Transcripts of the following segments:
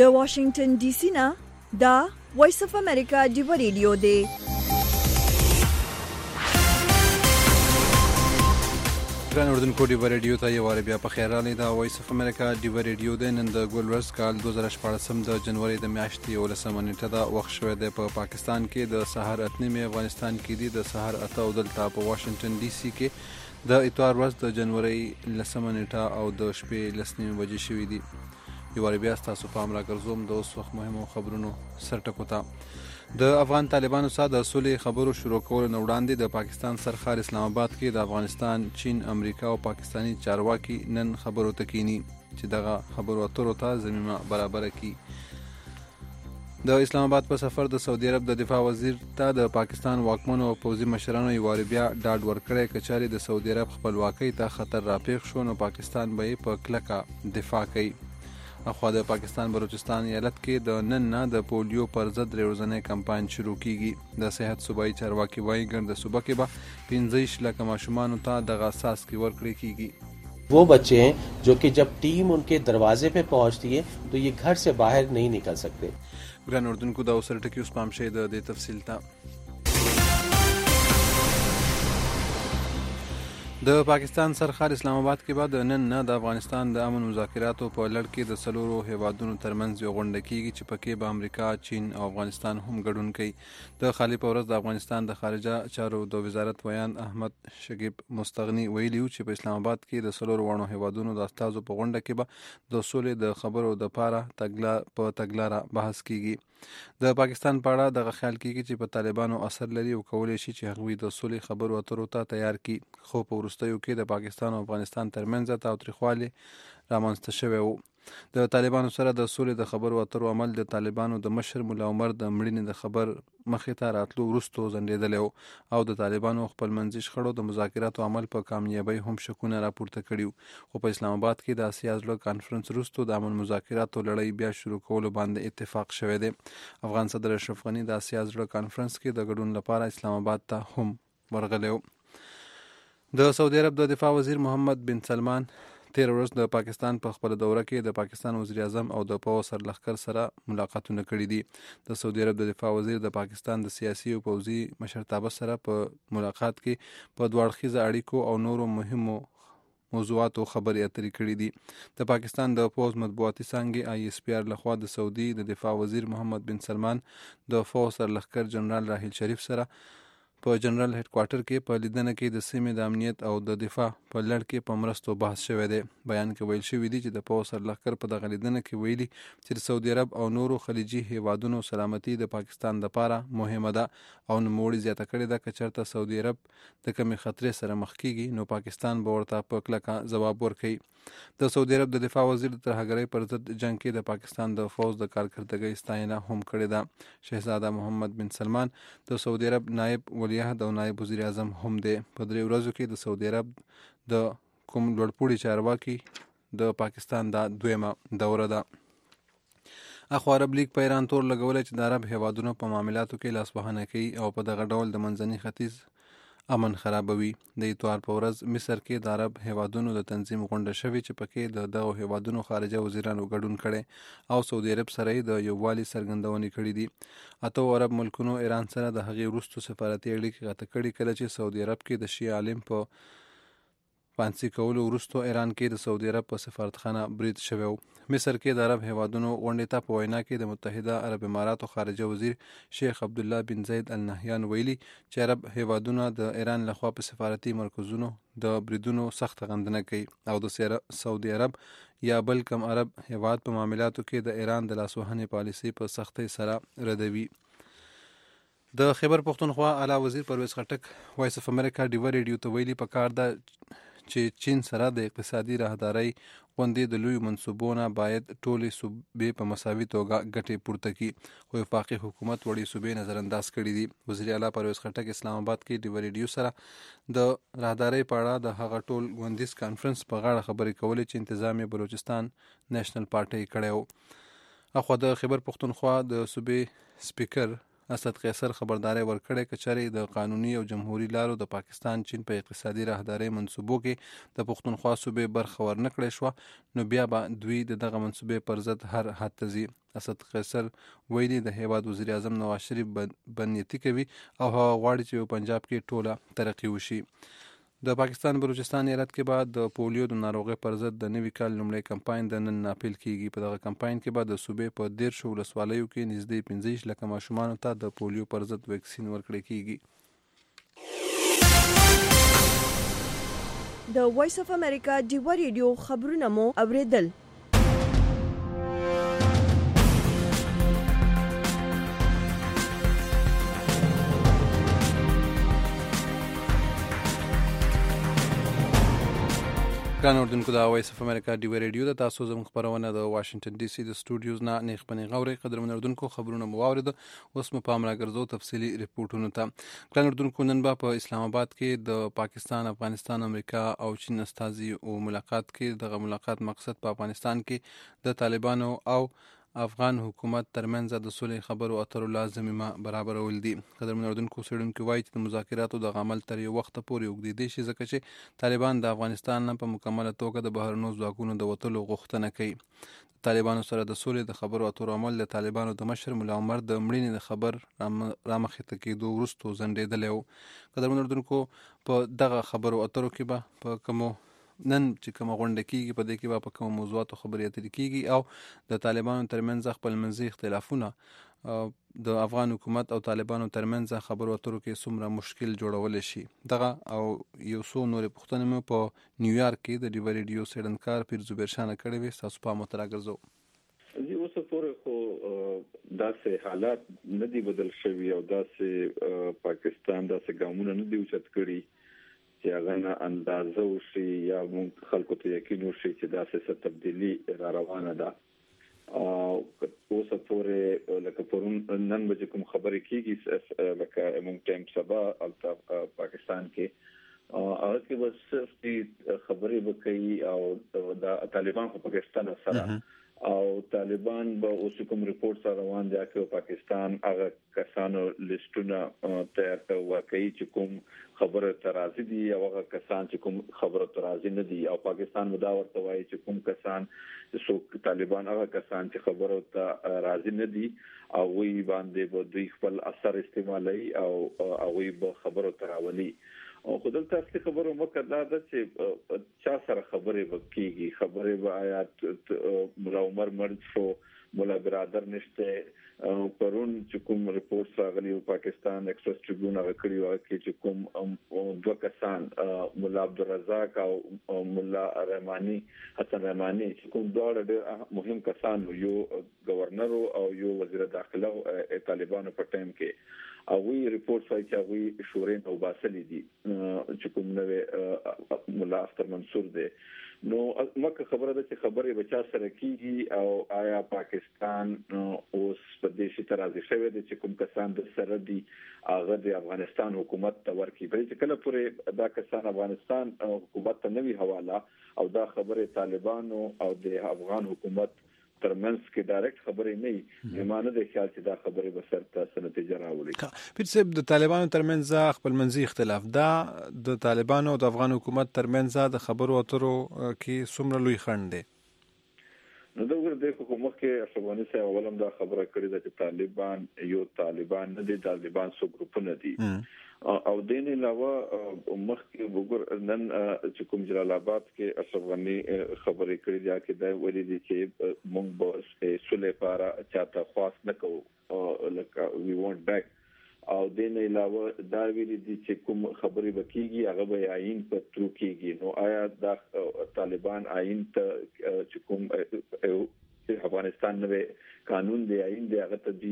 د واشنگټن ډي سي نه دا وایس اف امریکا ډیو ریډیو دی. ګران اردوونکو ډیو ریډیو ته یو وار بیا په خیر راغلی. دا وایس اف امریکا ډیو ریډیو دی. نن د ګولورس کال 2014 د جنوري د میاشتې 11 نیټه ده. وخت شوی دی په پاکستان کې د سهار 8:30، افغانستان کې دی د سهار 8 او دلته په واشنگټن ډي سي کې د اتوار ورځ د جنوري 10 نیټه او د شپې 10:30 بجې شوې دي. یو وار بیا ستاسو پام راګرځوم د اوس وخت مهمو خبرونو سرټکو ته. د افغان طالبانو سره د صلح خبرو شروع کولو نه وړاندې د پاکستان سرخار اسلام آباد کې د افغانستان، چین، امریکا او پاکستاني چارواکي نن خبرو ته کینی چې دغه خبرو اترو ته زمینه برابر کړي. د اسلام آباد په سفر د سعودي عرب د دفاع وزیر ته د پاکستان واکمنو او پوځي مشرانو یو وار بیا ډاډ ورکړی که چارې د سعودي عرب خپلواکۍ ته خطر راپېښ شو نو پاکستان به یې په کلکه دفاع کوي. اخوا د پاکستان بلوچستان ایالت کې د نن نه د پولیو پر ضد ورځنی کمپاین شروع کیږي. د صحت صوبایي چارواکي وایي ګڼ د صوبه کې به 15 لک ماشومانو ته دغه څاڅکي ورکړل کیږي. वो बच्चे हैं जो कि जब टीम उनके दरवाजे पे पहुंचती है तो ये घर से बाहर नहीं निकल सकते. ګران اردوونکو دا اوس ټکی اوس پام شي د دې تفصیل ته. د پاکستان سرخار اسلام آباد کې بعد نن نه د افغانستان د امن مذاکراتو په لړ کې د څلورو هیوادونو ترمنځ یو غونډه کیږي چې پکې به امریکا، چین او افغانستان هم ګډون کوي. د خالي په ورځ د افغانستان د خارجه چارو د وزارت ویان احمد شګیب مستغنی ویلي چې په اسلام آباد کې د څلورو وړو هیوادونو د استازو په غونډه کې به د سولې د خبرو د پاره تګلاره بحث کیږي. د پاکستان په اړه دغه خیال کیږي چې په طالبانو اثر لري او کولای شي چې هغوی د سولې خبرو اترو ته تیار کړي، خو په وروستیو کې د پاکستان او افغانستان ترمنځ تاوتریخوالی رامنځته شوی و. د طالبانو سره د سولې د خبرو اترو عمل د طالبانو د مشر مولا عمر د مړینې د خبر مخې ته راتلو وروسته ځنډېدلی و او د طالبانو خپلمنځي شخړو د مذاکراتو عمل په کامیابۍ هم شکونه راپورته کړي وو. خو په اسلام آباد کې د اسیا زړه کانفرنس وروسته د امن مذاکراتو لړۍ بیا شروع کولو باندې اتفاق شوی دی. افغان صدر اشرف غني د اسیا زړه کانفرنس کې د ګډون لپاره اسلام آباد ته هم ورغلی و. د سعودي عرب د دفاع وزیر محمد بن سلمان تیر ورځ د پاکستان په خپل دوره کې د پاکستان وزیر اعظم او د پوځ سرلښکر سره ملاقاتونه کړي دي. د سعودي عرب د دفاع وزیر د پاکستان د سیاسي او پوځي مشرتابه سره په ملاقات کې په دوه اړخیزه اړیکو او نورو مهمو موضوعاتو خبرې اترې کړي دي. د پاکستان د پوځ مطبوعاتي څانګې ISPR لخوا د سعودي د دفاع وزیر محمد بن سلمان د فوج سرلښکر جنرال راحیل شریف سره په جنرال هډ کوارټر کې په لیدنه کې د سیمې د امنیت او د دفاع په لړ کې په مرستو بحث شوی دی. بیان کې ویل شوی دی چې د پوځ سرلښکر په دغه لیدنه کې ویلي چې د سعودي عرب او نورو خلیجي هیوادونو سلامتي د پاکستان لپاره مهمه ده او نوموړي زیاته کړې ده که چېرته سعودي عرب د کمې خطرې سره مخ کیږي نو پاکستان به ورته په کلکه ځواب ورکوي. د سعودي عرب د دفاع وزیر د ترهګرۍ پر ضد جنگ کې د پاکستان د فوج د کارکردګۍ ستاینه هم کړې ده. شهزاده محمد بن سلمان د سعودي عرب نائب ولیعهد او نائب وزیر اعظم هم دی. په 3 ورځو کې د سعودي عرب د کوم لوړپوړي چارواکي د پاکستان دا دویمه دوره ده. اخوا عرب لیگ په ایران تور لګولی چې د عرب هیوادونو په معاملاتو کې لاسوهنه کوي او په دغه ډول د منځني ختیځ امن خرابوي. د اتوار په ورځ مصر کې د عرب هیوادونو د تنظیم غونډه شوې چې پکې د دغو هیوادونو خارجه وزیرانو ګډون کړي او سعودي عرب سره د یووالي څرګندونې کړې دي. اتو عرب ملکونو ایران سره د هغې وروستو سفارتي اړیکې قطع کړي کله چې سعودي عرب کې د شیعه عالم په فانسي کولو وروسته ایران کې د سعودي عرب په سفارتخانه برید شوی و. مصر کې د عرب هیوادونو غونډې ته په وینا کې د متحده عرب اماراتو خارجه وزیر شیخ عبدالله بن زید النهیان ویلي چې عرب هیوادونه د ایران لخوا په سفارتي مرکزونو د بریدونو سخته غندنه کوي او د سعودي عرب یا بل کم عرب هیواد په معاملاتو کې د ایران د لاسوهنې پالیسي په سختۍ سره ردوي. د خیبر پښتونخوا اعلی وزیر پرویز خټک وایس اف امریکا ډیو ریډیو ته ویلي پکار ده چې چین سره د اقتصادي راهدارۍ غوندې د لویو منصوبو نه باید ټولې صوبې په مساوي توګه ګټې پورته کړي، خو وفاقي حکومت وړې صوبې نظر انداز کړي دي. وزیر اعلی پرویز خټک اسلام آباد کې ډیو ریډیو سره د راهدارۍ په اړه د هغه ټول غونډیز کانفرنس په غاړه خبرې کولې چې انتظامیه بلوچستان نیشنل پارټي کړی و. اخوا د خیبر پښتونخوا د صوبې سپیکر اسد قیصر خبرداري ورکړې کچري د قانوني او جمهوریت لارو د پاکستان چین په اقتصادي راهداري منصوبو کې د پښتونخوا صوبې برخه ورنکړې شو نو بیا به دوی دغه منصوبې پر ضد هر حد ته ځي. اسد قیصر ویلي د هیواد وزیر اعظم نواز شریف بنیتي کوي او هغه غواړي چې پنجاب کې ټوله ترقی وشي. د پاکستان بلوچستان ایالت کې بعد د پولیو د ناروغۍ پر ضد د نوي کال لومړی کمپاین د نن پیل کیږي. په دغه کمپاین کې بعد د صوبې په 13 ولسوالیو کې نږدې 15 لکه ماشومانو ته د پولیو پر ضد ویکسین ورکړل کیږي. د وایس اف امریکا ډیوا ریډیو خبرونه مو اوریدل. ګران اوردونکو د وایس اف امریکا ډیوا ریډیو د تاسو زموږ خبرونه د واشنگټن ډي سي د سټوډیوز نه نیغ پنې غوري قدرمن اوردونکو خبرونه مو واورید. اوس مو پام راګرځو تفصیلی ریپورتونو ته. ګران اوردونکو نن په اسلام آباد کې د پاکستان، افغانستان، امریکا او چین استازي او ملاقات کې دغه ملاقات مقصد په افغانستان کې د طالبانو او افغان حکومت ترمنځ د سولې خبرو اترو لازمه برابرول دي. قدرمن اوردونکو څېړونکي وایي چې د مذاکراتو د عمل تر یو وخت پورې اوږدېدی شي ځکه چې طالبان د افغانستان نه په مکمله توګه د بهرنیو ځواکونو د وتلو غوښتنه کوي. طالبانو سره د سولې د خبرو اترو عمل د طالبانو د مشر ملا عمر د مړینې د خبر رامخې ته کېدو وروسته ځنډېدلی و. قدرمن اوردونکو په دغه خبرو اترو کې به په کومو نن چې کومه غونډه کیږي په دې کې به په کومو موضوعاتو خبرې اترې کیږي او د طالبانو ترمنځ خپلمنځي اختلافونه د افغان حکومت او طالبانو ترمنځ خبرو اترو کې څومره مشکل جوړولی شي. دغه او یو څو نورې پوښتنې مو په نیویارک کې د ډیوا ریډیو څېړنکار پیر زبیر شاه نه کړې وې. ستاسو پام ورته راګرځوو. زه اوس پورې خو داسې حالات نه دي بدل شوي او داسې پاکستان داسې ګامونه نه دي اوچت کړي چې هغه نه اندازه وشي یا موږ خلکو ته یقین وشي چې داسې څه تبدیلي را روانه ده. اوس پورې لکه پرون نن به کوم خبرې کیږي لکه موږ ټایم سبا پاکستان کې هغه کې بس صرف خبرې وکړي او د طالبان په پاکستان سره او طالبان به اوس کوم ریپورت سره روان دي چې پاکستان هغه کسانو لیستونه تیار کوي چې کوم خبره ترازی دي او هغه کسان چې کوم خبره ترازی نه دي او پاکستان مدا ورته وایي چې کوم کسان چې طالبان هغه کسان چې خبره ته راضي نه دي او وی باندې به دوی خپل اثر استعمالي او هغه به خبره تراولي. او خدای ته اصلي خبره مکه دا ده چې چا سره خبرې وکړي خبرې به آیات مولا عمر مرد شو مولا برادر نشته پرون چې کوم ریپورت راغلی پاکستان ایکسپریس ټریبیون هغه کړی و چې کوم دوه کسان مولا عبدالرزاق او مولا رحماني حسن رحماني چې کوم دوه مهم کسان یو گورنر او یو وزیر داخله طالبانو په ټایم کې او وی ریپورت وايي چې هغه شورین او باسلی دي چې کوم نو مولا اختر منصور دی. نو مکه خبره ده چې خبرې بچا سره کیږي او آیا پاکستان اوس په دې شي ترازی شوی دی چې کوم کسان د سره دي هغه د افغانستان حکومت ته ورکړي بلکې کله پورې دا کسان افغانستان حکومت ته نوي حواله او دا خبره طالبانو او د افغان حکومت ترمنځ کې ډایرکټ خبرې نه وي مانه د خیال چې دا خبرې به سره څه نتیجه راوړي. پیر صاحب د طالبانو ترمنځ خپلمنځي اختلاف دا د طالبانو او د افغان حکومت ترمنځ د خبرو اترو کې څومره لوی خنډ دی؟ نو دا ور د حکومت کې افغاني سره اولم دا خبره کړې ده چې طالبان یو طالبان نه دي طالبان څو ګروپونه دي او دین علاوه مخکې وګور نن چې کوم جلال آباد کې افغاني خبرې کړې ده چې دا ولې دي چې موږ به سولې لپاره چاته خاص نه کوو لکه وی وانټ بیک او دین علاوه دا ویلي دي چې کوم خبرې وکيږي هغه به عین په ترو کېږي. نو آیا دا طالبان عین ته چې کوم افغانستان نوې قانون دی عین دی هغه ته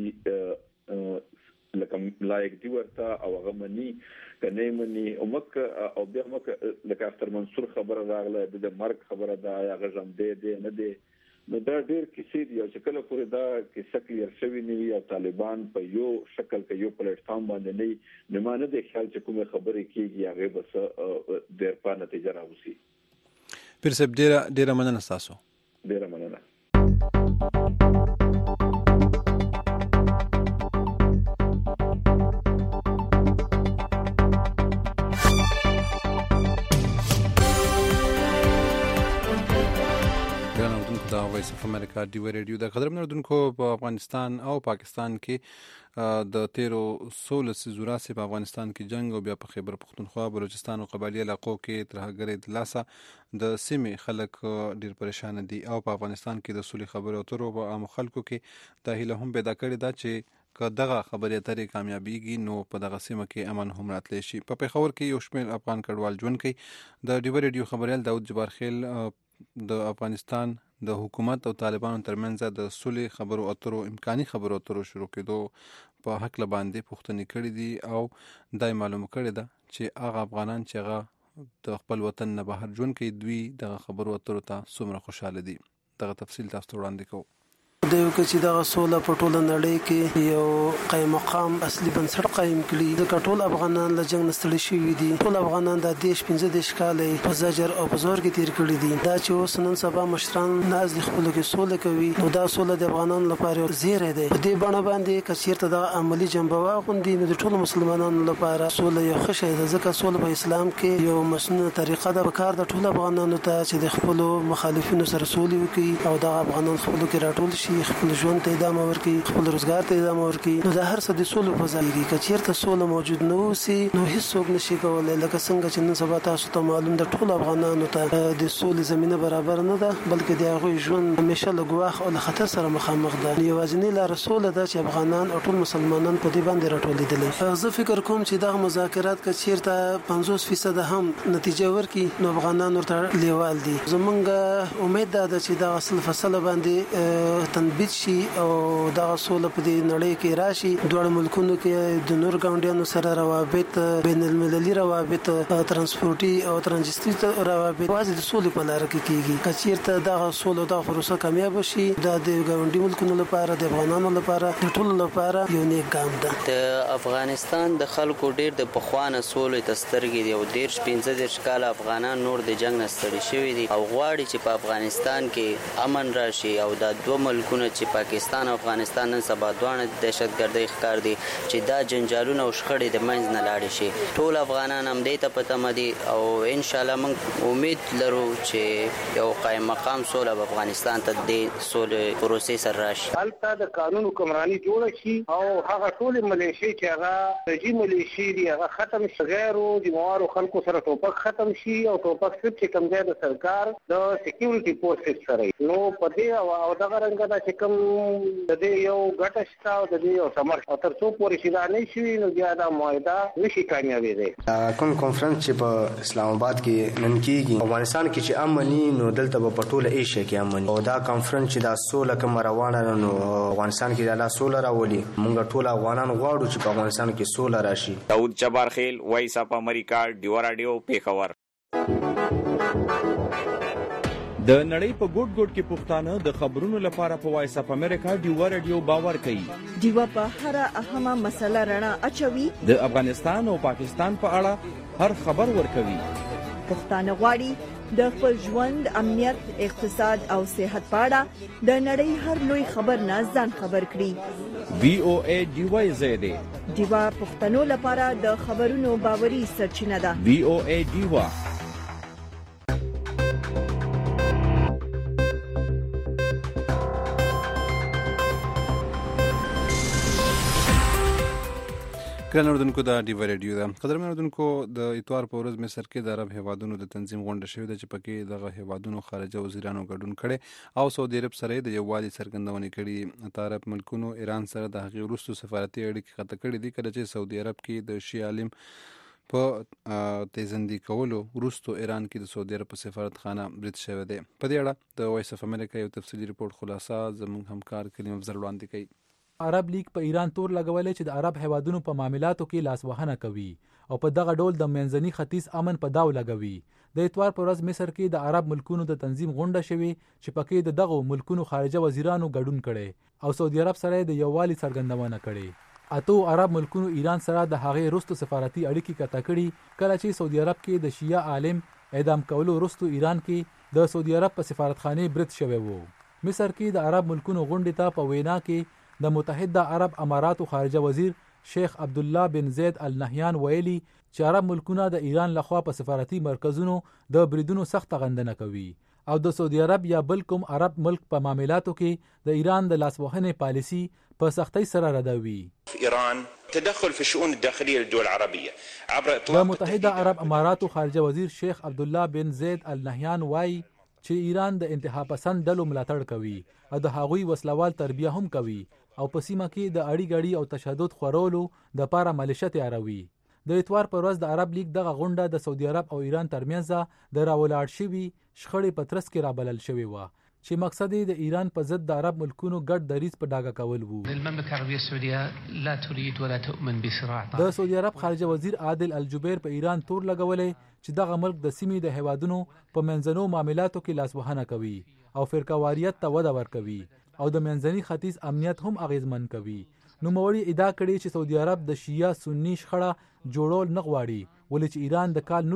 دی لکه لایق دی ورته او هغه مني کنه مني او مکه او بیا مکه لکه اختر منصور خبره راغله د مرګ خبره دا هغه زم دی نه دی. نو دا ډېر کیسې دي چې کله پورې دا کیسه کلیر شوی نه وي او طالبان په یو شکل کې یو پلیټ فارم باندې نه مانه د خیال چې کومه خبرې کیږي هغه بس ډېر په نتیجه راوځي. پیر صاحب ډېر مننه تاسو. ډېر مننه. د وایس اف امریکا ډیو ریډیو د قدرمن اردوونکو په افغانستان او پاکستان کې د 1316 زوراسي په افغانستان کې جنگ او بیا په خیبر پختونخوا بلوچستان او قبایلی علاقو کې ترهګرۍ د لاسه د سیمې خلک ډیر پریشان دي او په افغانستان کې د سولې خبرو اترو په عام خلکو کې د هیله هم پیدا کړې ده چې که دغه خبرې اترې کامیابیږي نو په دغه سیمه کې امن هم راتلی شي. په پېښور کې یو شمېر افغان کډوال ژوند کوي. د ډیو ریډیو خبریال داود جبارخیل د افغانستان د حکومت او طالبانو ترمنځ د سولې خبرو اترو امکاني خبرو اترو شروع کېدو په هکله باندې پوښتنې کړې دي او دا معلومه کړې ده چې هغه افغانان چې هغه د خپل وطن نه بهر ژوند کوي دوی دغه خبرو اترو ته څومره خوشحاله دي. دغه تفصیل تاسو ته وړاندې کوو. د یو چې دغه سوله په ټوله نړۍ کې یو قایم مقام اصلي بنسټ قایم کړي. د ټول افغانان له جنگ نستړي شوي دي. ټول افغانان د 15 کال په زجر او په زور کې تیر کړي دي. دا چې اوس نن سبا مشران ناز د خپل کې سوله کوي نو دا سوله د افغانانو لپاره زیری دی. په دې بڼه باندې کثیرته د عملی جنبه واغوندي نو د ټول مسلمانانو لپاره سوله یو ښه شی ده. ځکه سوله په اسلام کې یو مسنونه طریقه ده. په کار د ټول افغانانو ته چې د خپل مخالفینو سره سولې وکړي او د افغانانو خپل کې راټول شي، خپل ژوند ته ادامه ورکړي، خپل روزګار ته ادامه ورکړي. نو دا هر څه د سولې په ځای کې که چیرته سوله موجود نه وي نو هیڅوک نشي کولای. لکه څنګه چې نن سبا تاسو ته معلوم ده ټول افغانانو ته د سولې زمينه برابر نه ده، بلکې د هغوی ژوند همیشه له ګواښ او له خطر سره مخامخ ده. یوازینۍ لاره سوله ده چې افغانان او ټول مسلمانان په دې باندې راټولېدلي. زه فکر کوم چې دغه مذاکرات که چیرته 50% هم نتیجه ورکړي نو افغانان ورته لیوال دي. زمونږ امید ده چې دا اصل فصله باندې تنبیه شي او دغه سوله په دې نړۍ کې راشي. دواړو ملکونو کې د نور ګاونډیانو سره روابط، بین المللي روابط، ترانسپورتي او ترانزیتي روابط واځي د سولې په لار کې کیږي. که چیرته دغه سوله او دغه پروسه کامیاب شي دا د ګاونډي ملکونو لپاره، د افغانانو لپاره، د ټولو لپاره یو نیک ګام ده. د افغانستان د خلکو ډیر د پخوانه سولې تسترګي دی او 15 کال افغانان نور د جنگ نستړي شوي دي او غواړي چې په افغانستان کې امن راشي او دا دوه ملکونه چې پاکستان او افغانستان نن سبا دواړه دهشتګردۍ ښکار دي چې دا جنجالونه او شخړې د منځ نه لاړې شي. ټول افغانان هم دې ته په تمه دي او ان شاء الله موږ امید لرو چې یو قایم مقام سوله په افغانستان ته د سولې پروسې سره راشي. هلته د قانون حکمراني جوړه شي او هغه ټول ملیشي چې هغه رژیم ملیشي دي هغه ختم شي، غیر ذمہوارو خلکو سره ټوپک ختم شي او ټوپک صرف چې کوم ځای د سرکار د سکیورټي پوسټ سره نو په دې او دغه رنګ دا چې کوم د دې یو ګټه شته او د دې یو ثمر او تر څو پورې چې دا نه شي نو بیا دا معاهده نشي کامیابېدی. کوم کنفرانس چې په اسلام آباد کې نن کېږي افغانستان کې چې امني نو دلته په ټوله ایشیا کې امني او دا کنفرانس چې دا سوله کوم روانه نو افغانستان کې دا سوله راولي. موږ ټول افغانان غواړو چې په افغانستان کې سوله راشي. داود جبارخیل، وایس اف امریکا، ډیو رادیو، پېښور. د نړۍ په ګوټ ګوټ کې پښتانه د خبرونو لپاره په وایس اف امریکا ډیو رادیو باور کوي. ډیو په هر اهمه مسله رڼا اچوي. د افغانستان او پاکستان په اړه هر خبر ورکوي. پښتانه غواړي د خپل ژوند، امنیت، اقتصاد او صحت په اړه د نړۍ هر لوی خبر نه ځان خبر کړي. VOA ډیو زیاده ډیو پښتنو لپاره د خبرونو باوري سرچینه ده. VOA ډیو. ګران اردوونکو دا ډیو ریډیو ده. قدرمن اردوونکو د اتوار په ورځ مصر کې د عرب هیوادونو د تنظیم غونډه شوې ده چې پکې دغه هیوادونو خارجه وزیرانو ګډون کړي او سعودي عرب سره د یووالي څرګندونه کړې. د عرب ملکونو ایران سره د هغې وروستو سفارتي اړیکې قطع کړې دي کله چې سعودي عرب کې د شیعه عالم په تیزندي کولو وروستو ایران کې د سعودي عرب په سفارتخانه برید شوی دی. په دې اړه د وایس اف امریکا یو تفصیلي رپورټ خلاصه زموږ همکار کلیم افضل وړاندې کوي. عرب لیگ په ایران تور لګولې چې د عرب هیوادونو په معاملاتو کې لاسوهنه کوي او په دغه ډول د منځني ختیځ امن په داو لګوي. د اتوار پر ورځ مصر کې د عرب ملکونو د تنظیم غونډه شوې چې پکې د دغه ملکونو خارجه وزیرانو ګډون کړي او سعودي عرب سره د یووالي څرګندونه کړي. اتو عرب ملکونو ایران سره د هغې وروستو سفارتي اړیکې قطع کړي کله چې سعودي عرب کې د شیعه عالم اعدام کولو وروستو ایران کې د سعودي عرب په سفارتخانه برید شوی وو. مصر کې د عرب ملکونو غونډې ته په وینا کې د متحده عرب اماراتو خارجه وزیر شیخ عبدالله بن زید النهیان ویلي چې عرب ملکونه د ایران لخوا په سفارتي مرکزونو د بریدونو سخت غندنه کوي. او د سعودي عرب یا بل کوم عرب ملک په معاملاتو کې د ایران د لاسوهنې پالیسي په سختۍ سره ردوي. ایران تدخل في الشؤون الداخليه للدول العربيه عبر د متحده عرب اماراتو خارجه وزیر شیخ عبدالله بن زید النهیان وایي چې ایران د انتها پسند ډلو ملاتړ کوي او د هغوی وسلوال تربیه هم کوي او په سیمه کې د اړیګړي او تشدد خورولو د پاره ملیشه تیاروي. د اتوار پر ورځ د عرب لیگ دغه غونډه د سعودي عرب او ایران ترمنځ د راولاړ شوي شخړې په ترڅ کې رابلل شوې وه چې مقصد یې د ایران په ضد د عرب ملکونو ګډ دریځ په ډاګه کول وو. المملكه العربيه السعوديه لا تريد ولا تؤمن بصراع. د سعودي عرب خارجه وزیر عادل الجبیر په ایران تور لګولې چې دغه ملک د سیمې د هیوادونو په منځنو معاملاتو کې لاسوهنه کوي او فرقواریت ته وده ورکوي او د منځني ختیځ امنیت هم اغیزمن کوي. نوموړي ادعا کړې چې سعودي عرب د شیعه سنی شخړه جوړول نه غواړي ولې چې ایران د کال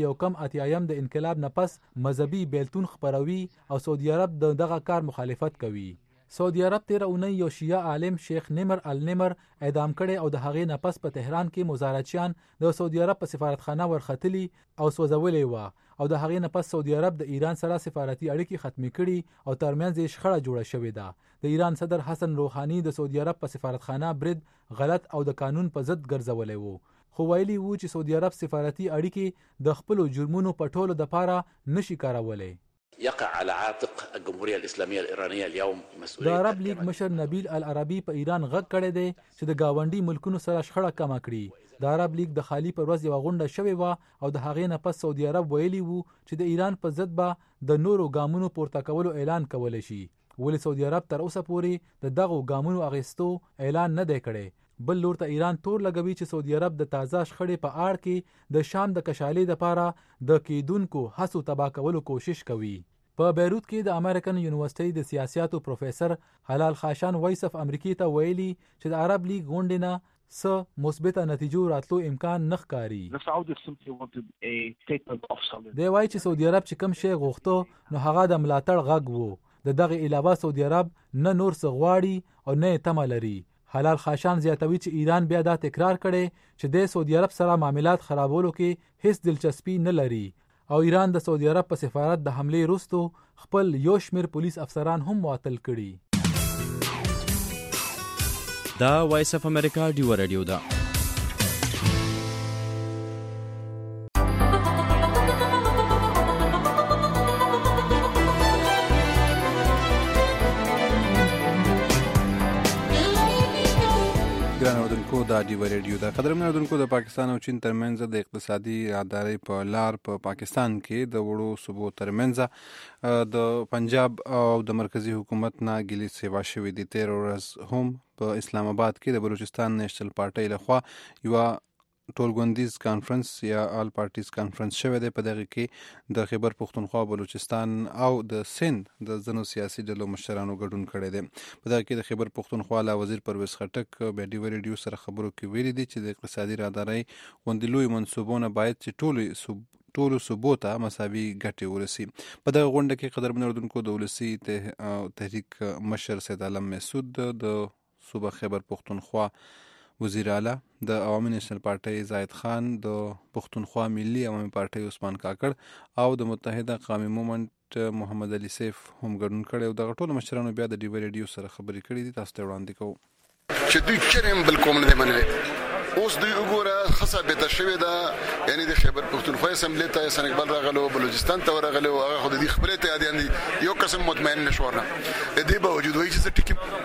1981 د انقلاب نه پس مذهبي بیلتون خپروي او سعودي عرب دغه کار مخالفت کوي. سعودي عرب 13 اونۍ یو شیعه عالم شیخ نمر النمر اعدام کړي او د هغې نه پس په تهران کې مظاهراتچیان د سعودي عرب په سفارتخانه ورختلي او سوځولې وه او د هغې نه پس سعودي عرب د ایران سره سفارتي اړیکې ختمې کړي او ترمنځ یې شخړه جوړه شوې ده. د ایران صدر حسن روحاني د سعودي عرب په سفارتخانه برید غلط او د قانون په ضد ګرځولی وو خو ویلي وو چې سعودي عرب سفارتي اړیکې د خپلو جرمونو په ټولو دپاره نشي کارولی. يقع على عاتق الجمهوريه الاسلاميه الايرانيه اليوم مسؤوليه. د عرب لیگ مشر نبیل العربي په ایران غږ کړی دی چې د گاونډي ملکونو سره شخړه کمه کړي. د عرب لیگ د خالی پر ورځ یوه غونډه شوې وه او د هغې نه پس سعودي عرب ویلي وو چې د ایران په ضد به د نورو ګامونو پورته کولو اعلان کولی شي ولې سعودي عرب تر اوسه پورې د دغو ګامونو اخیستو اعلان نه دی کړی. بل لور ته ایران تور لګوي چې سعودي عرب د تازه شخړې په اړه کې د شام د کشالې لپاره د کیدونکو هڅو تباه کولو کوشش کوي. په بیروت کې د امریکن یونیورسيټي د سیاسياتو پروفیسور حلال خاشان وایس اف امریکا ته ویلي چې د عرب لیگ غونډې نه څه مثبته نتیجو راتلو امکان نه ښکاري. دی وایي چې سعودي عرب چې کوم شی غوښته نو هغه د ملاتړ غږ وو. د دغه علاوه سعودي عرب نه نور څه غواړي او نه تمه لري. حلال خاشان زیاتوي چې ایران بیا دا تکرار کړي چې د سعودي عرب سره معاملات خرابولو کې هیڅ دلچسپي نه لري او ایران د سعودي عرب په سفارت د حمله وروسته خپل یو شمیر پولیس افسران هم معطل کړي. دا وایس اف امریکا ډیو رادیو ده. دا ډیو رادیو ده. قدرمن اوریدونکو د پاکستان او چین ترمنځ د اقتصادي راهدارۍ په لار په پاکستان کې د وړو صوبو ترمنځ د پنجاب او د مرکزی حکومت نه ګیلې سیوا شوې دي. 13 ورځ هم په اسلام آباد کې د بلوچستان نیشنل پارټۍ لخوا یو ټولګوندیز کانفرنس یا آل پارټیز کانفرنس شوی دی. په دغه کې د خیبر پښتونخوا، بلوچستان او د سند د ځینو سیاسي ډلو مشرانو ګډون کړی دی. په دغه کې د خیبر پښتونخوا لا وزیر پرویز خټک په ډیو رادیو سره خبرو کې ویلي دي چې د اقتصادي راهدارۍ غوندې لوی منصوبونه باید چې ټولو صوبو ته مساوي ګټې ورسي. په دغه غونډه کې قدرمن اوریدونکو د ولسي تحریک مشر سید عالم مسعود، د صوبه خیبر پښتونخوا وزیر اعلی، د عوامي نیشنل پارټۍ زاید خان، د پښتونخوا ملي عوامي پارټۍ عثمان کاکړ او د متحده قومي مومنت محمد علي سیف هم ګډون کړی او دغه ټولو مشرانو بیا د ډیو رادیو سره خبرې کړې دي. تاسو ته وړاندې کوو چې دوی چرېم بل کوم نه دی منلی. اوس دوی وګوره خصه بېته شوې ده، یعنی د خیبر پښتونخوا اسمبلې ته حسن اقبال راغلو، بلوچستان ته ورغلو، هغه خو د دې خبرې ته یادیان دي یو قسم مطمئن نه شو. د دې باوجود وایي چې زه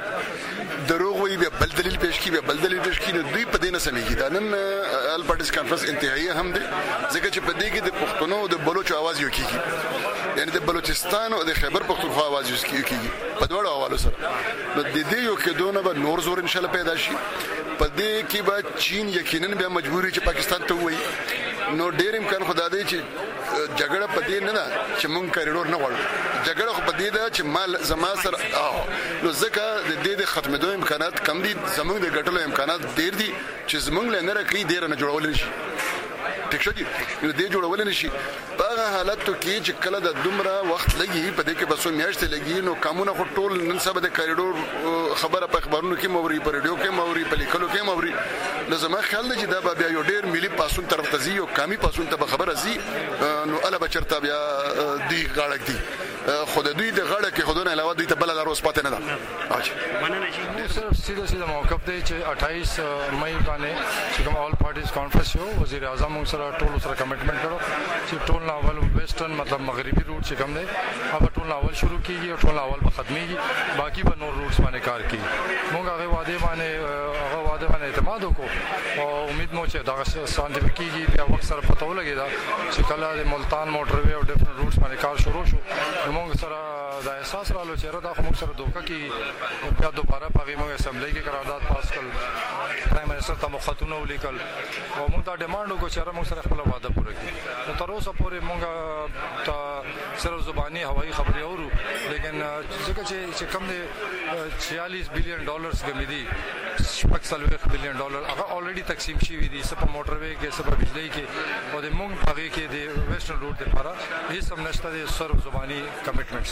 ټیکم دروغ وایي، بیا بل دلیل پیش کړي، بیا بل دلیل پیش کړي، نو دوی په دې نه سمېږي. دا نن آل پارټیز کانفرنس انتهایی هم دی ځکه چې په دې کې د پښتنو او د بلوچو آواز یو کېږي، یعنی د بلوچستان او د خیبر پښتونخوا آواز یو کېږي په دواړو حوالو سره. نو د دې یو کېدو نه به نور زور انشاءالله پیدا شي. په دې کې به چین یقینا بیا مجبوري چې پاکستان ته ووایي. نو ډېر امکان خو دا دی چې جګړه په دې نه ده چې مونږ کریډور نه غواړو، جګړه خو په دې ده چې مال زما سره نو ځکه د دې د ختمېدو امکانات کم دي، زمونږ د ګټلو امکانات ډېر دي چې زمونږ له نه راکړي ډېر نه جوړول نشي. ټیک شو دي نو دې جوړول نشي. په هغه حالاتو کې چې کله د دومره وخت لګي، په دې کې بسو میاشتې لګي، نو قانون خو ټول نن سبا د کریډور خبره په اخبارونو کې موري، په رادیو کې موري، په لیکلو کې موري. نو زما خیال دی چې دا به بیا یو ډېر ملي پاسون طرف ته ځي او قومي پاسون ته به خبره ځي، نو اله به چېرته بیا دوی غاړه ږدي. خود دوی د غړه کې خودونه علاوه دوی ته بل لار اوس پاتې نه ده. مننه شي صرف سیده موقف دی چې 28 مئی باندې چې کوم آل پارټیز کانفرنس یو وزیر اعظم موږ سره ټول سره کمټمنټ کړو چې ټول اول ویسټرن مطلب مغربي روټ چې کوم دی هغه ټول اول شروع کیږي او ټول اول به ختميږي باقي به نور روټس باندې کار کوي. موږ هغه وعده باندې اعتماد وکړو او امید مو چې دا ساينټیفیک کیږي بیا وخت سره پته ولګي دا چې کله د ملتان موټر وی او ډیفرنٹ روټس باندې کار شروع شو موږ سره دا احساس رالو چې دا موږ سره دوکه کی بیا دوباره په موږ اسمبلی کې قرارداد پاس کړ پرایم منسٹر ته مخاطونه ولیکل او موږ دا ډیماند وکړو چې موږ سره خپل وعده پوره کړو. نو تر اوسه پورې موږ ته صرف زبانی هوایي خبرې اورو لیکن ځکه چې کم دی $46 بلین غمې دي $40 بلین هغه الریډي تقسیم شوي دي سپه موټر وی کې سپه بجلی کې او د موږ هغه کې د ویسټرن روټ لپاره هیڅ هم نشته د صرف زبانی کمټمنټس.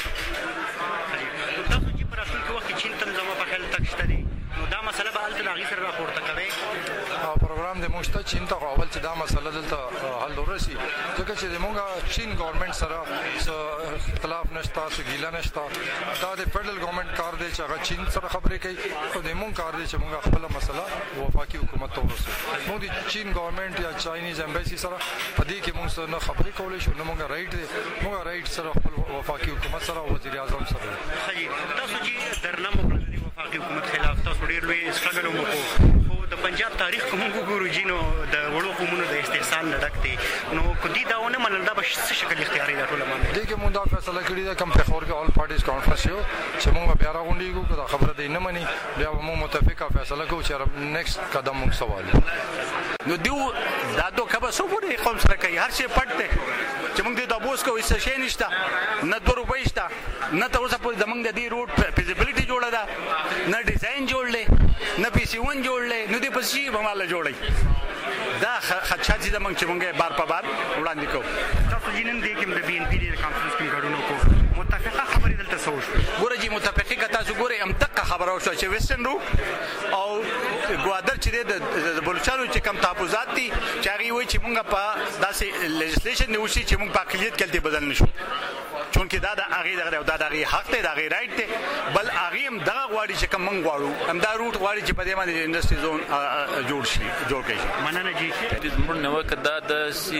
تاسو چې پر اصل کې وخت چین تم زمو په خل تک شته دي نو دا مسله به الته دغه سره راپورته کوي او پروګرام د موږ ته چین ته اول چې دا مسله دلته حل ورسي ځکه چې موږ چین ګورنمنت سره اختلاف نشته ګیله نشته دا د فدرل ګورنمنت کار دی چې هغه چین سره خبرې کوي او د موږ کار دی چې موږ خپل مسله وفاقي حکومت ته ورسو. موږ د چین ګورنمنت یا چاینیز امبیسي سره په دې کې موږ سره خبرې کولې شو نو موږ رائټ سره خپل وفاقي حکومت سره وزیر اعظم سره تاسو چې درنه وکړه وفاقي حکومت خلاف تاسو ډیر لوی سټرګل وکړو د پنجاب تاریخ کوم ګورو جینو د وړو قومونو د استحسان لړکته نو کدی داونه منل دا به څه شکل اختیاري راټول باندې دې کې موږ دا فیصله کړی دا کم په خور کې آل پارټیز کانفرنس یو چې موږ بیا راغونډیږو دا خبره دی نه مني بیا موږ متفقه فیصله کوو چې نیکسټ قدم موږ سوال نو دیو دا دوه کبه سو پورې قوم سره کوي هر شي پټ چې موږ د تاسو کوی څه شي نشته نه د روپۍ شته نه تاسو په زمنګ د دې روټ فیزیبিলিټي جوړه ده نه ډیزاین جوړلې نه پی سی 1 جوړلې نو دې پسې به مال جوړي دا خدشات دي موږ چې موږ بار په بار وړاندې کوو. تاسو جنن دې کې د بي ان پی د کانفرنس کې غړونو کو متفقه خبرې دلته سوچ ګوره جی متفقه تاسو ګوره هم تک خبره وشو چې ویسټرن روټ او ګوادر چې د بلوچستان چې کم تحفظات دي چې هغه وایي چې موږ په داسې لیجسلیشن نیوسي چې موږ په اقلیت کې بدل نشو چونکه دا د هغه دغه د هغه حق دی د هغه رائټ دی بل هغه هم دغه غواړي چې کوم غواړو هم دا روټ غواړي چې په دې باندې انډستری زون جوړ کړي. مننه جی زموږ نو کدا د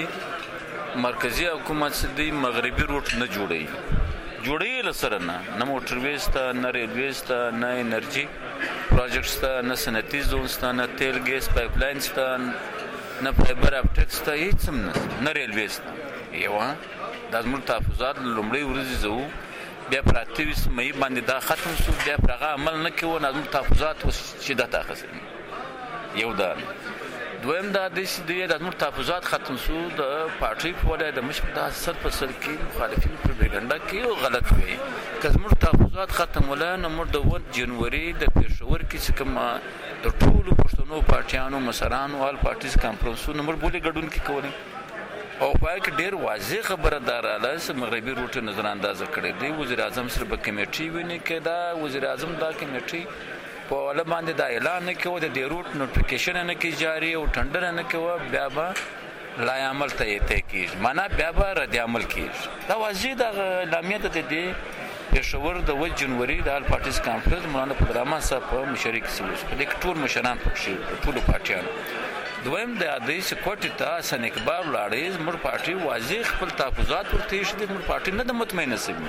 مرکزی حکومت سدي مغربي روټ نه جوړي لسره نه موټر ویستا نه ریل ویستا نه انرژي پروجیکټس ته نه صنعتي زونز ته نه تیل ګیس پایپ لاینز ته نه فایبر اپټکس ته هیڅ هم نه ریل ویستا یو د زموږ تحفظات لومړی ورځ زو بیا پر 28 مئی باندې دا ختم شو بیا پرغه عمل نه کوي نو زموږ تحفظات شدت اخیستل یو دا دویم دا د زموږ تحفظات ختم شو د پارټي په وړاندې د مشپ د 100% کې مخالفین پروپاګاندا کوي او غلط کوي که زموږ تحفظات ختم ولانه موږ د 1 جنوري د پېښور کې کوم د ټولو پښتنو پارټیانو مسرانو ال پارټیز کانفرنسونو موږ بوله ګډون کې کولې او پای کې ډېر واضح خبره داراله چې مغربي روټ نظر اندازه کړې دی وزیر اعظم سره په کمیټي ونی کې دا وزیر اعظم دا کمیټي په ول باندې دا اعلان نه کوي د دې روټ نوټیفیکیشن نه کې جاری او ټندر نه کوي بیا به لا عمل ته کېږي معنا بیا به رد عمل کېږي دا واضح د اعلامیه ته دی پېښور د 1 جنوري د آل پارټیز کانفرنس مولانا پدرامان صاحب په مشرک سوي په دې ټول مشران پکښې ټول پارټیانو دویم د ادیس کوټی ته سن اقبال لاړې زموږ پارټي واضح خپل تحفظات ورته شي زموږ پارټي نه د مطمئنه سوي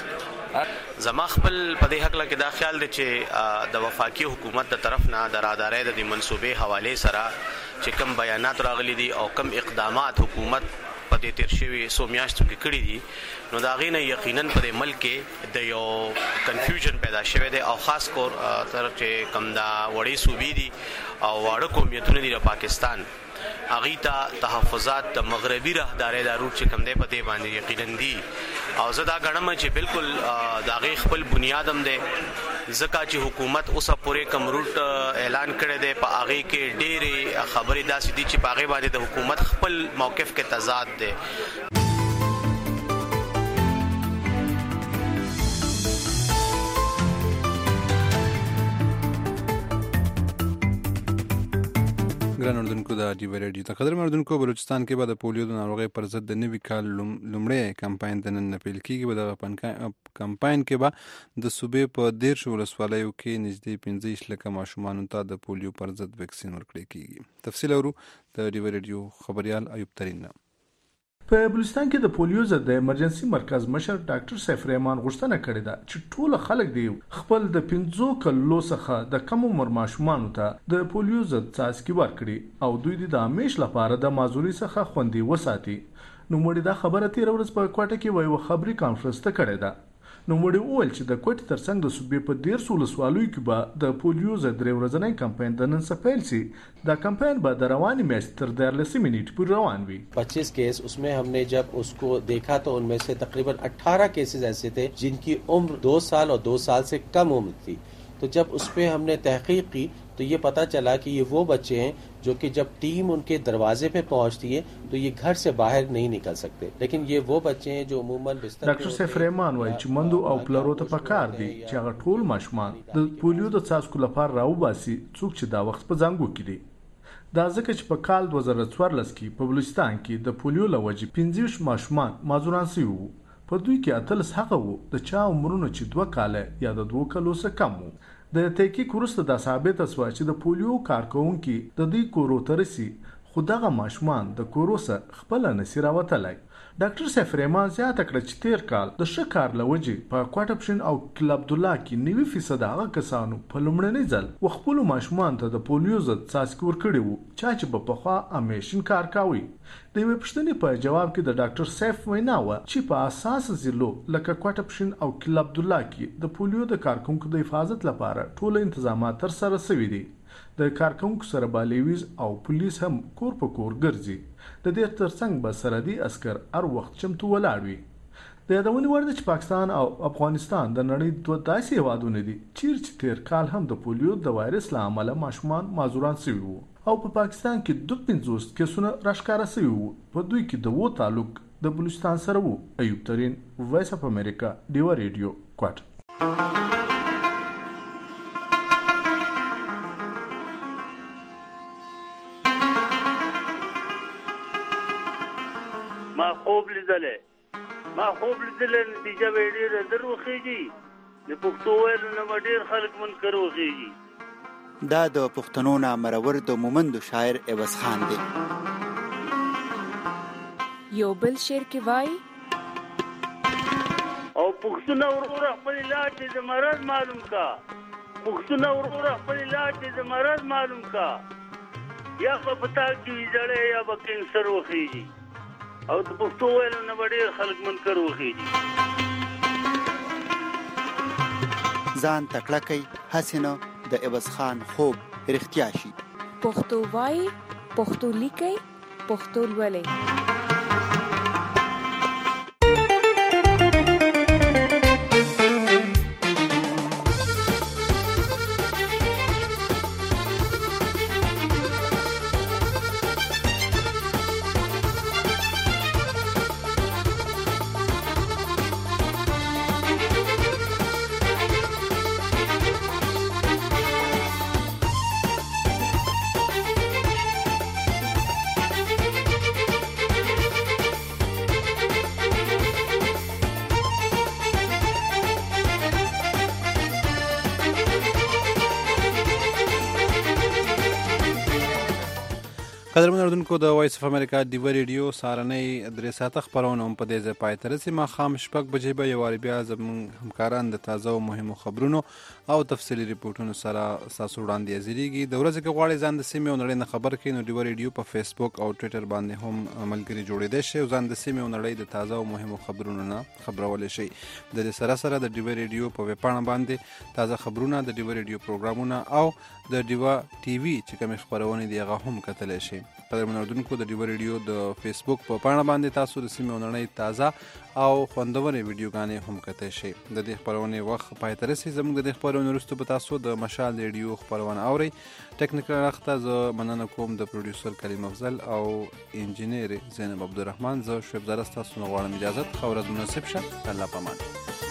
زما خپل په دې حق لکه دا خیال دی چې د وفاقي حکومت د طرف نه د رادارۍ د منصوبې حواله سره چې کم بیانات راغلي دي او کم اقدامات حکومت په دې تیر شوی سو میاشتو کې کړی دي نو دا غینه یقینا په ملک کې د یو کنفیوژن پیدا شوی دی او خاص کور تر چې کم دا وړي صوبې دي او واړه قومیتونه دي د پاکستان اغه ته تحفظات د مغربي راهداري د روټ چې کم دی په دې باندې یقینا دي او زه دا غنم چې بالکل دا غي خپل بنیادم دی ځکه چې حکومت اوسه پورې کم روټ اعلان کړی دی په هغه کې ډېری خبرې داسې دي چې په هغه باندې د حکومت خپل موقف کې تضاد دی. ګران اردوونکو د ډیو ریډیو ته قدر اردوونکو بلوچستان کې به د پولیو د ناروغۍ پر ضد د نوي کال لومړی کمپاین د نن پیل کیږي. به دغه کمپاین کې به د صوبې په 13 ولسوالیو کې نږدې 15 لکه ماشومانو ته د پولیو پر ضد ویکسین ورکړل کیږي. تفصیل اورو د ډیو ریډیو خبريال ایوب ترین. په بلوچستان کې د پولیو ضد د ایمرجنسي مرکز مشر ډاکټر سیف رحمان غوښتنه کړې ده چې ټول خلک دی خپل د 15 کلو څخه د کم عمر ماشومانو ته د پولیو ضد څاڅکي ورکړي او دوی د همیش لپاره د معذوري څخه خوندي وساتي. نو مړي دا خبره تیر ورځ په کوټه کې وایو خبري کانفرنس ته کړې ده. نو مړي وویل چې د کوټې ترڅنګ د صوبې په 13 ولسوالیو کې به د پولیو ضد درې ورځنی کمپاین د نن څخه پیل شي. دا کمپاین به د رواني میاشتې تر 14 منټ پورې روان وي. 25 केस उसमें हमने जब उसको देखा तो उनमें से तकरीबन 18 केसेस ऐसे थे जिनकी उम्र 2 साल और 2 साल से कम उम्र थी. तो जब उस पर हमने तहकीक की तो ये पता चला कि ये वो बच्चे हैं जो कि जब टीम उनके दरवाजे पे पहुंचती है तो ये घर से बाहर नहीं निकल सकते. लेकिन ये वो बच्चे हैं जो अमूमन बिस्तर ډاکټر سیف رحمان وایي چې مندو او پلرو ته پکار دي چې هغه ټول ماشومان د پولیو د څاڅکو لپاره راوباسي څوک چې دا وخت په ځانګو کې دي. دا ځکه چې په کال 2014 کې په بلوچستان کې د پولیو لوجې 15 ماشومان معذوران شوي وو. په دوی کې اتلس هغه وو د چا عمرونه چې 2 کاله یا د 2 کلو څخه کم وو. د تحقیق وروسته دا ثابته شوه چې د پولیو کارکونکي د دې کورو ته رسي خو دغه ماشومان د کورو څخه خپله نسي راوتلی. ډاکټر سیف رحمان زیاته کړه چې تیر کال د ښه کار له وجې په کوټپشن او کل عبدالله کې 90% هغه کسانو په لومړني ځل خپلو ماشومان ته د پولیو ضد څاڅکي ورکړي وو چا چې به پخوا همیشن کار کوي. د یوې پوښتنې په جواب کې د ډاکټر سیف وینا وه چې په اساسي ضلعو لکه کوټپشن او کل عبدالله کې د پولیو د کارکونکو د حفاظت لپاره ټول انتظامات ترسره شوي دي. د کارکونکو سره بالیویز او پولیس هم کور په کور ګرځي. د دې ترڅنګ به سرحدي عسکر هر وخت چمتو ولاړ وي. د یادونې وړ ده چې پاکستان او افغانستان د نړۍ دوه داسې هیوادونه دي چیرې چې تیر کال هم د پولیو د وایرس له امله ماشومان معذوران شوي وو او په پاکستان کې 52 کیسونه راښکاره شوي وو. په دوی کې د 2 تعلق د بلوچستان سره وو. ایوب ترین، وایس اف امریکا، ډیوا ریډیو، کوټ. ما خوب لیدلې نتیجه به ډېره در وخیږي. د پښتو ویلو نه ډېر خلک منکر وخیږي. دا د پښتنو نه مرور د مومندو شاعر عوض خان دی. یو بل شعر کې وایي او پښتون ورور خپل علاج د مرض معلوم کا. پښتون ورور خپل علاج د مرض معلوم کا. یا په پتا کې زړې یا به کینسر وخیږي. او د پښتو ویلو نه ډېر خلک منکر وخیږي. ځان تکړه کوي هسې نه د عوض خان خوب رښتیا شي. پښتو وایي، پښتو لیکئ، پښتو لولئ. قدرمن اردوونکو د وایس اف امریکا ډیوا ریډیو سهارنۍ 3 ساعته خپرونه هم په دې ځای پای ته رسي. ماښام 6 بجې به یو وارې بیا زموږ همکاران د تازه او مهمو خبرونو او تفصیلي ریپورټونو سره ستاسو وړاندې حاضرېږي. د ورځې که غواړئ ځان د سیمې او نړۍ نه خبر کړئ نو ډیوا ریډیو په فیسبوک او ټویټر باندې هم ملګري جوړېدی شئ او ځان د سیمې او نړۍ د تازه او مهمو خبرونو نه خبرولی شئ. د دې سره سره د ډیوا ریډیو په ویبپاڼه باندې تازه خبرونه، د ډیوا ریډیو پروګرامونه او د ډیوا ټي وي چې کومې خپرونې دي هغه هم کتلی شئ. قدرمن اردوونکو د ډیوا ریډیو د فیسبوک په پاڼه باندې تاسو د سیمې او نړۍ تازه او خوندورې ویډیوګانې هم کتلی شئ. د دې خپرونې وخت پای ته رسي. زموږ د دې خپرونې وروسته به تاسو د مشال ریډیو خپرونه اورئ. ټکنیکل اړخ ته زه مننه کوم د پروډیوسر کریم افضل او انجینیر زینب عبدالرحمن. زه شعیب زاده ستاسو نه غواړم اجازت. ښه ورځ مناسب شه. الله پامان.